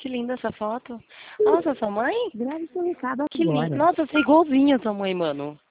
linda essa foto. Nossa, sua mãe? Grave seu recado Que lindo. agora. Nossa, você é igualzinha a sua mãe, mano.